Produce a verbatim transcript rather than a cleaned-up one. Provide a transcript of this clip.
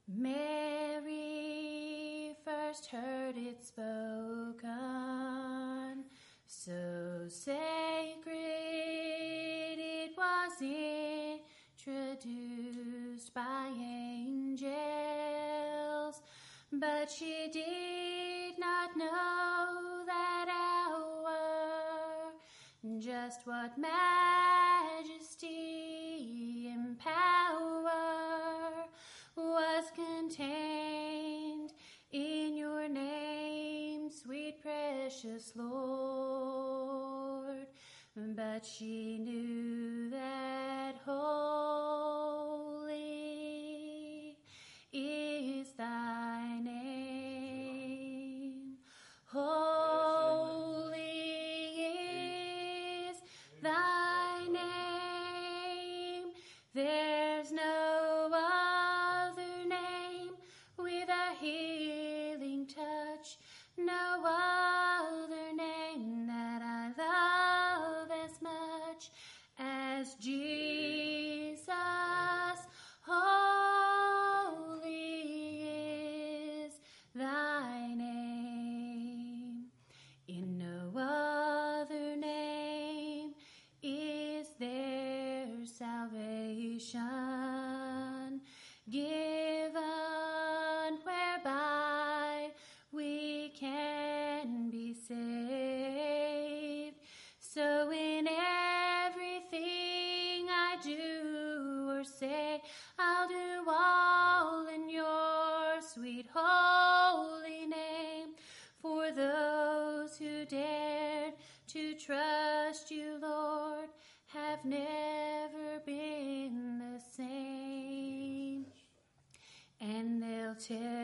Mary first heard it spoken, so sacred it was introduced by angels, but she did not know that hour, just what majesty and power was contained in your name, sweet precious Lord. But she knew that holy is thy name. Holy is thy name. There's no other name with a healing touch, no other name that I love as much as Jesus. Holy is thy name. In no other name is there salvation given, whereby we can be saved. So in everything I do or say, I'll do all in your sweet holy name. For those who dared to trust you, Lord, have never been the same. And they'll tell